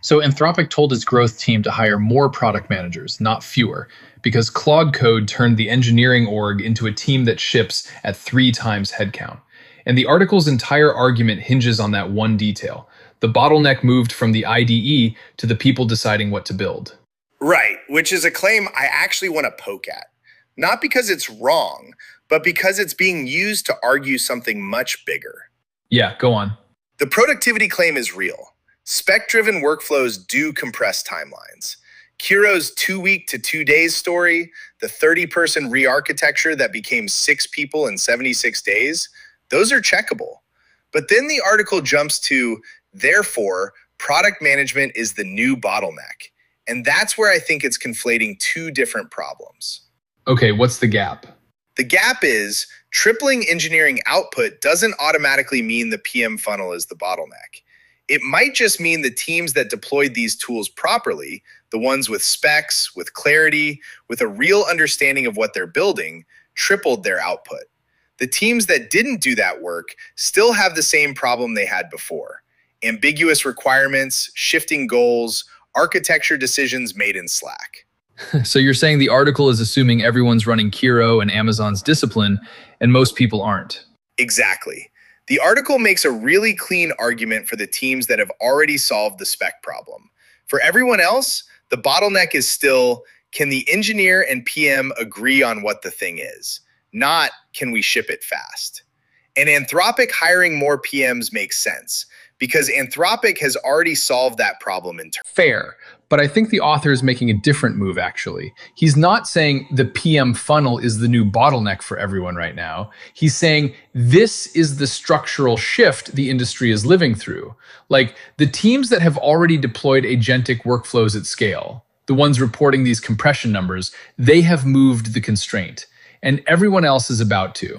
So Anthropic told its growth team to hire more product managers, not fewer, because Claude Code turned the engineering org into a team that ships at 3 times headcount. And the article's entire argument hinges on that one detail. The bottleneck moved from the IDE to the people deciding what to build. Right, which is a claim I actually want to poke at. Not because it's wrong, but because it's being used to argue something much bigger. Yeah, go on. The productivity claim is real. Spec-driven workflows do compress timelines. Kiro's 2-week to 2 days story, the 30-person re-architecture that became 6 people in 76 days, those are checkable. But then the article jumps to, therefore, product management is the new bottleneck. And that's where I think it's conflating two different problems. Okay, what's the gap? The gap is tripling engineering output doesn't automatically mean the PM funnel is the bottleneck. It might just mean the teams that deployed these tools properly, the ones with specs, with clarity, with a real understanding of what they're building, tripled their output. The teams that didn't do that work still have the same problem they had before. Ambiguous requirements, shifting goals, architecture decisions made in Slack. So you're saying the article is assuming everyone's running Kiro and Amazon's discipline, and most people aren't. Exactly. The article makes a really clean argument for the teams that have already solved the spec problem. For everyone else, the bottleneck is still, can the engineer and PM agree on what the thing is? Not, can we ship it fast? And Anthropic hiring more PMs makes sense, because Anthropic has already solved that problem in turn. Fair, but I think the author is making a different move, actually. He's not saying the PM funnel is the new bottleneck for everyone right now. He's saying this is the structural shift the industry is living through. Like the teams that have already deployed agentic workflows at scale, the ones reporting these compression numbers, they have moved the constraint, and everyone else is about to.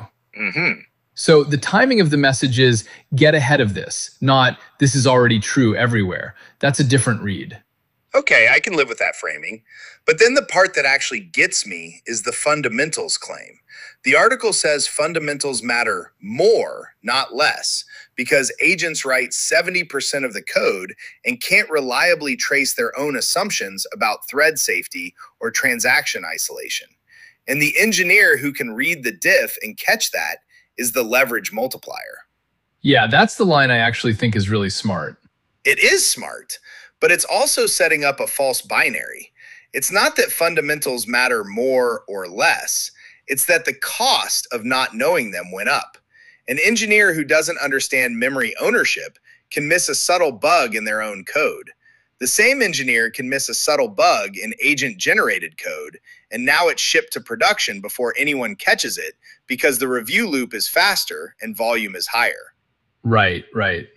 So the timing of the message is get ahead of this, not this is already true everywhere. That's a different read. Okay, I can live with that framing. But then the part that actually gets me is the fundamentals claim. The article says fundamentals matter more, not less, because agents write 70% of the code and can't reliably trace their own assumptions about thread safety or transaction isolation. And the engineer who can read the diff and catch that is the leverage multiplier. Yeah, that's the line I actually think is really smart. It is smart, but it's also setting up a false binary. It's not that fundamentals matter more or less. It's that the cost of not knowing them went up. An engineer who doesn't understand memory ownership can miss a subtle bug in their own code. The same engineer can miss a subtle bug in agent-generated code, and now it's shipped to production before anyone catches it because the review loop is faster and volume is higher. Right.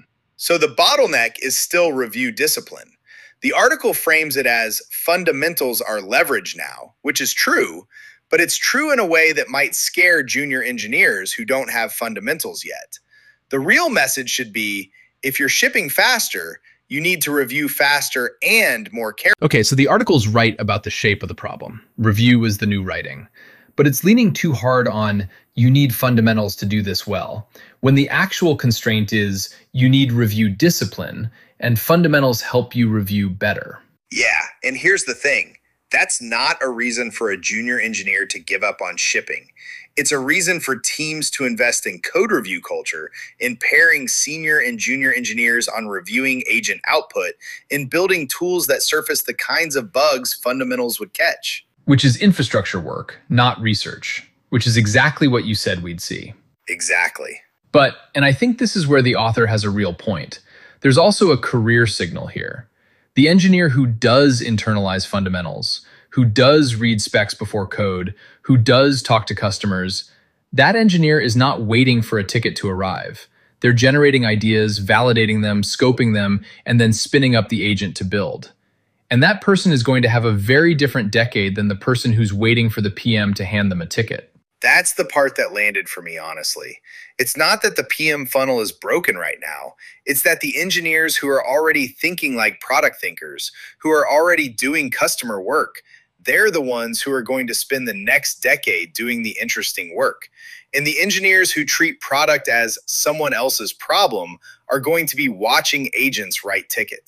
So the bottleneck is still review discipline. The article frames it as fundamentals are leverage now, which is true, but it's true in a way that might scare junior engineers who don't have fundamentals yet. The real message should be, if you're shipping faster, you need to review faster and more carefully. Okay, so the article's right about the shape of the problem. Review is the new writing. But it's leaning too hard on you need fundamentals to do this well, when the actual constraint is you need review discipline, and fundamentals help you review better. Yeah, and here's the thing. That's not a reason for a junior engineer to give up on shipping. It's a reason for teams to invest in code review culture, in pairing senior and junior engineers on reviewing agent output, in building tools that surface the kinds of bugs fundamentals would catch. Which is infrastructure work, not research, which is exactly what you said we'd see. Exactly. But, and I think this is where the author has a real point, there's also a career signal here. The engineer who does internalize fundamentals, who does read specs before code, who does talk to customers, that engineer is not waiting for a ticket to arrive. They're generating ideas, validating them, scoping them, and then spinning up the agent to build. And that person is going to have a very different decade than the person who's waiting for the PM to hand them a ticket. That's the part that landed for me, honestly. It's not that the PM funnel is broken right now. It's that the engineers who are already thinking like product thinkers, who are already doing customer work, they're the ones who are going to spend the next decade doing the interesting work. And the engineers who treat product as someone else's problem are going to be watching agents write tickets.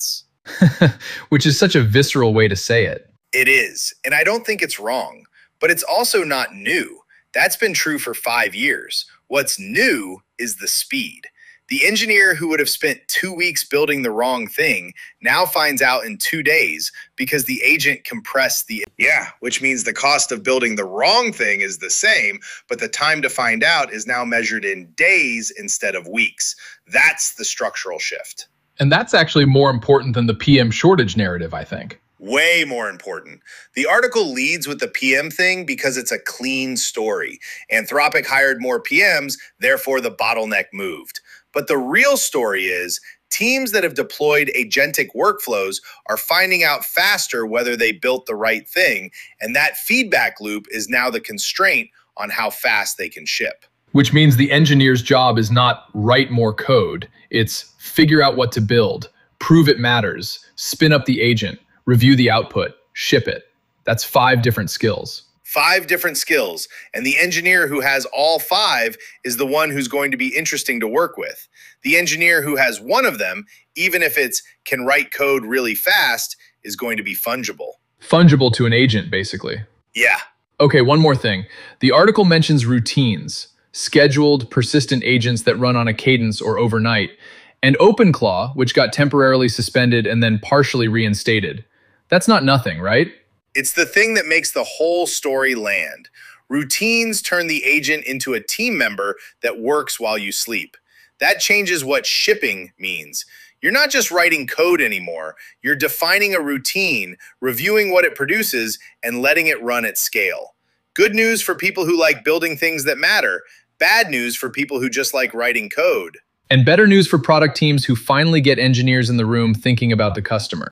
Which is such a visceral way to say it. It is, and I don't think it's wrong, but it's also not new. That's been true for 5 years. What's new is the speed. The engineer who would have spent 2 weeks building the wrong thing now finds out in 2 days because the agent compressed which means the cost of building the wrong thing is the same, but the time to find out is now measured in days instead of weeks. That's the structural shift. And that's actually more important than the PM shortage narrative, I think. Way more important. The article leads with the PM thing because it's a clean story. Anthropic hired more PMs, therefore the bottleneck moved. But the real story is teams that have deployed agentic workflows are finding out faster whether they built the right thing, and that feedback loop is now the constraint on how fast they can ship. Which means the engineer's job is not write more code, it's figure out what to build, prove it matters, spin up the agent, review the output, ship it. That's 5 different skills. 5 different skills, and the engineer who has all 5 is the one who's going to be interesting to work with. The engineer who has one of them, even if it's can write code really fast, is going to be fungible. Fungible to an agent, basically. Yeah. Okay, one more thing. The article mentions routines, scheduled, persistent agents that run on a cadence or overnight, and OpenClaw, which got temporarily suspended and then partially reinstated. That's not nothing, right? It's the thing that makes the whole story land. Routines turn the agent into a team member that works while you sleep. That changes what shipping means. You're not just writing code anymore. You're defining a routine, reviewing what it produces, and letting it run at scale. Good news for people who like building things that matter. Bad news for people who just like writing code. And better news for product teams who finally get engineers in the room thinking about the customer.